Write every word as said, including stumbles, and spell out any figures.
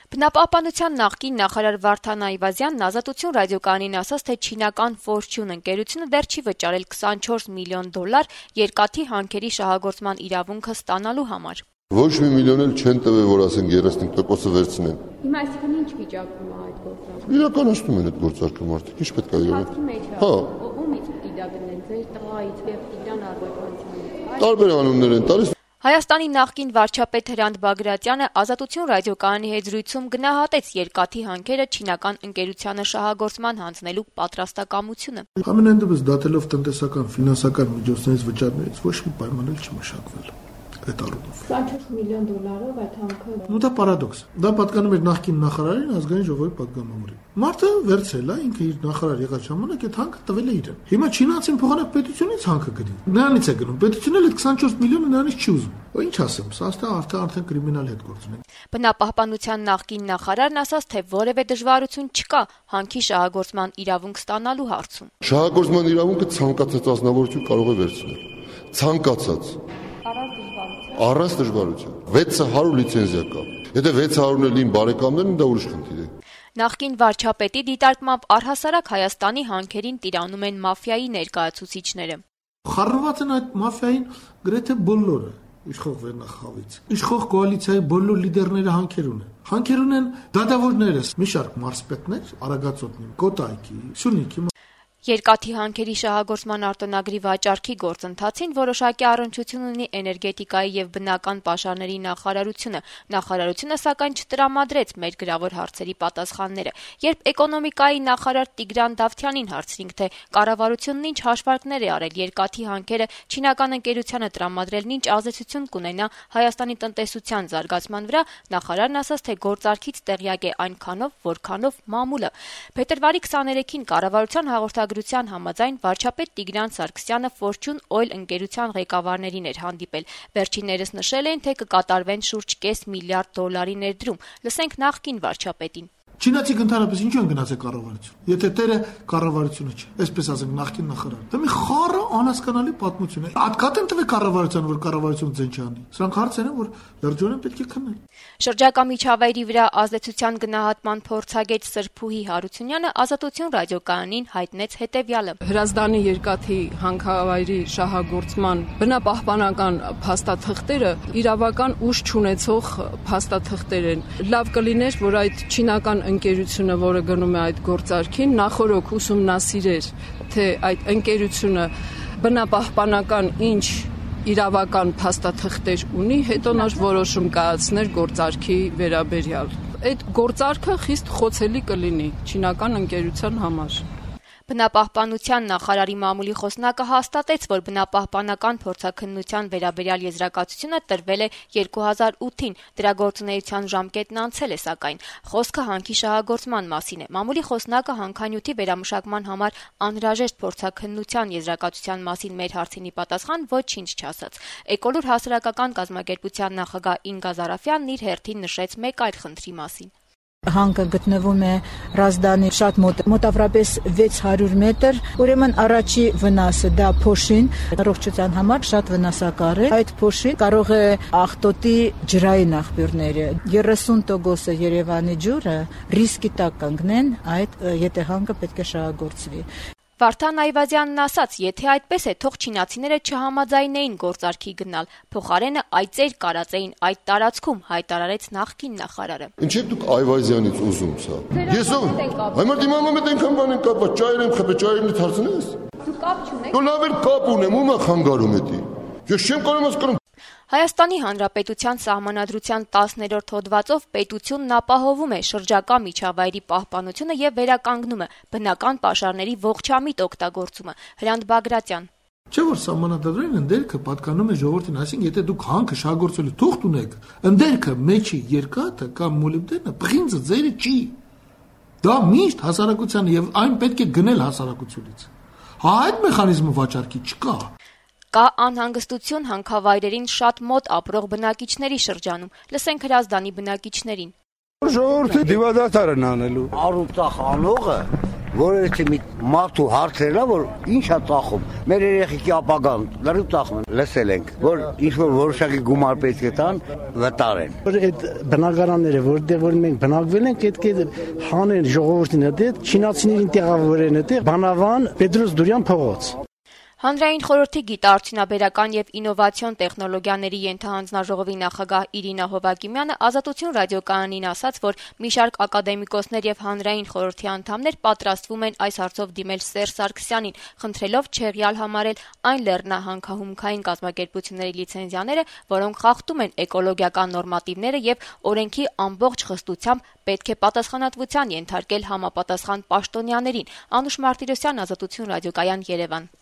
Բնապահպանության նախկին նախարար Վարդան Այվազյանն Ազատություն ռադիոկայանին ասաց, թե չինական Fortune ընկերությունը դեռ չի վճարել քսանչորս միլիոն դոլար երկաթի հանքերի շահագործման իրավունքը ստանալու համար։ Ոչ մի միլիոն էլ չեն տվել, որ ասենք երեսուն տոկոսը վերցնեն։ Հիմա այսինքն ինչ վիճակում է այդ գործարքը։ Իրականացնում են այդ գործարքը մարդիկ, ինչ պետք է լինի։ Հա։ Ումից պիտի դա գնեն, ձեր տղայից եւ Տիգրան Արբակյանից։ Տարբեր անուններ են տալիս։ Հայաստանի նախկին վարչապետ Հրանտ Բագրատյանը Ազատություն ռադիոկայանի հետ զրույցում գնահատեց երկաթի հանքերը չինական ընկերությանը շահագործման հանձնելու պատրաստակամությունը։ Ամենայն դեպս դատելով տնտեսական, ֆինանսական միջոցներից վճարներից ոչ մի պայման էլ չի մշակվել։ Այդ առումով քսանչորս միլիոն դոլարով այդ հանքը։ Ну դա պարադոքս։ Դա պատկանում էր նախկին նախարարին, ազգային ժողովի պատգամավորին։ Մարդը վերցել է, ինքը իր նախարար եղած ժամանակ այդ հանքը տվել է իրեն։ Հիմա չինացին փոխանակ պետությունից հանքը գնի։ Նրանից է գնում։ Պետությունն էլ այդ քսանչորս միլիոնը նրանից չի ուզում։ Ու ինչ ասեմ, սա արդեն արդեն կրիմինալ հետ գործ ունի։ Բնապահպանության նախկին նախարարն ասաց, թե որևէ դժվարություն չկա հանքի շահագործման իրավունք ստանալու հարցում։ Շահագործման իրավունքը ցանկացած ազնվորություն կարող է վերցնել։ Ցանկացած Առանց դժվարության։ վեց հարյուր լիցենզիա կա։ Եթե վեց հարյուրն էլ իմ բարեկամներն դա ուրիշ խնդիր է։ Նախկին վարչապետի դիտարկմամբ առհասարակ Հայաստանի հանքերին տիրանում են մաֆիայի ներկայացուցիչները։ Խառնված են այդ մաֆիային գրեթե բոլորը իշխող վերնախավից։ Իշխող կոալիցիայի բոլոր լիդերները հանքեր ունեն։ Հանքեր ունեն դատավորներս, մի շարք մարզպետներ, Արագածոտնի, Կոտայքի, Սյունիքի Երկաթի հանքերի շահագործման արտոնագրի վաճառքի գործընթացին որոշակի առնչություն ունի էներգետիկայի եւ բնական պաշարների նախարարությունը։ Նախարարությունը սակայն չտրամադրեց մեր գրավոր հարցերի պատասխանները։ Երբ էկոնոմիկայի նախարար Տիգրան Դավթյանին հարցրինք, թե կառավարությունն ինչ հաշվարկներ է արել երկաթի հանքերը չինական ընկերությանը տրամադրելն ինչ ազդեցություն կունենա Հայաստանի տնտեսության զարգացման վրա, նախարարն ասաց, թե գործարքից տեղյակ է այնքանով, որքանով մամուլը։ Փետրվարի քսաներեքին կառավարության հաղորդագրության Գրության համաձայն վարչապետ Տիգրան Սարգսյանը Fortune Oil ընկերության ղեկավարներին էր հանդիպել։ Վերջիններս նշել էին, թե կկատարվեն շուրջ կես միլիարդ դոլարի ներդրում։ Լսենք նախկին վարչապետին։ Չինացիք ընդհանրապես ինչու են գնացել կառավարություն։ Եթե տերը կառավարությունը չէ, այսպես ասենք նախկին նախարար։ Դա մի խառը անհասկանալի պատմություն է։ Ատկատ են տվել կառավարության, որ կառավարությունը ձեն չանի։ Սրանք հարցեր են, որ լրջորեն պետք է քննել։ Շրջակա միջավայրի վրա ազդեցության գնահատման փորձագետ Սրփուհի Հարությունյանը Ազատություն ռադիոկայանին հայտնեց հետևյալը. Հրազդանի երկաթի հանքավայրի շահագործման բնապահպանական փաստաթղթերը իրավական ուժ չունեցող փաստաթղթեր են։ Լավ կլիներ, որ այդ չինական ընկերությունը, որը գնում է այդ գործարքին, նախորոք ուսումնասիրեր, թե այդ ընկերությունը բնապահպանական ինչ իրավական փաստաթղթեր ունի, հետո նոր որոշում կայացներ գործարքի վերաբերյալ։ Այդ գործարքը խիստ խոցելի կլինի չինական ընկերության համար։ Բնապահպանության նախարարի մամուլի խոսնակը հաստատեց, որ բնապահպանական փորձաքննության վերաբերյալ եզրակացությունը տրվել է երկու հազար ութին, դրա գործունեության ժամկետն անցել է սակայն։ Խոսքը հանքի շահագործման մասին է։ Մամուլի խոսնակը հանքանյութի վերամշակման համար անհրաժեշտ փորձաքննության եզրակացության մասին մեր հարցինի պատասխան ոչինչ չասաց։ Էկոլուր հասարակական կազմակերպության նախագահ Ինգա Զարաֆյանն իր հերթին նշեց մեկ այլ խնդրի մասին։ Հանքը գտնվում է Ռազդանի շատ մոտ, մոտավորապես վեց հարյուր մետր, ուրեմն առաջի վնասը դա փոշին, առողջության համար շատ վնասակար է։ Այդ փոշին կարող է աղտոտի ջրային աղբյուրները, երեսուն տոկոսը Երևանի ջուրը ռիսկի տակ կանգնեն, այդ եթե հանքը պետք է շահագործվի։ Վարդան Այվազյանն ասաց, եթե այդպես է, թող չինացիները չհամաձայնեին գործարքի գնալ, փոխարենը այծեր կարածեին այդ տարածքում, հայտարարեց նախկին նախարարը։ Ինչ եք դուք Այվազյանից ուզում սա։ Ես ով։ Այմար դիմանում եք այնքան բան են կապված, ճայր եմ խփե, ճայրից հարցնես։ Դու կապ չունեք։ Դու լավ էլ կապ ունեմ, ում է խանգարում էդի։ Ես չեմ կարող հասկանալ։ Հայաստանի Հանրապետության Սահմանադրության տասներորդ հոդվածով պետությունն ապահովում է շրջակա միջավայրի պահպանությունը եւ վերականգնում է բնական պաշարների ողջամիտ օգտագործումը։ Հրանտ Բագրատյան. Չէ՞ որ Սահմանադրության ընդերքը պատկանում է ժողովրդին, այսինքն եթե դուք հանքը շահագործելու թուղթ ունեք, ընդերքը մեջի երկաթը կամ մոլիբդենը պղինձը ձերը չի։ Դա միշտ հասարակության եւ այն պետք է գնել հասարակությունից։ Հա այդ մեխանիզմը վաճառքի չկա։ Կա անհանգստություն հանքավայրերին շատ մոտ ապրող բնակիչների շրջանում։ Լսենք Հրազդանի բնակիչներին։ Ժողովրդի դիվադատարն անելու։ Առուտախ անողը որովհետեւ մի մարդու հարցերն է, որ ինչա ծախում։ Մեր երեխեքի ապագան լրիվ ծախում են, լսել ենք, որ ինչ որ որոշակի գումար պետք է տան, վտարեն։ Որ այդ բնակարանները, որտեղ որ մենք բնակվել ենք, պետք է հանեն ժողովրդին հետ, չինացիներին տեղավորեն հետ, Բանավան Պետրոս Դուրյան փողոց։ Հանրային խորհրդի գիտաարդյունաբերական եւ ինովացիոն տեխնոլոգիաների ենթահանձնաժողովի նախագահ Իրինա Հովակիմյանը Ազատություն ռադիոկայանին ասաց, որ մի շարք ակադեմիկոսներ եւ հանրային խորհրդի անդամներ պատրաստվում են այս հարցով դիմել Սերժ Սարգսյանին, խնդրելով չեղյալ համարել այն լեռնահանքահումքային կազմակերպությունների լիցենզիաները, որոնք խախտում են էկոլոգիական նորմատիվները եւ օրենքի ամբողջ խստությամբ պետք է պատասխանատվության ենթարկել համապատասխան պաշտոնյաներին։ Անուշ Մարտիրոսյան, Ազատություն ռադիոկայան, Երևան։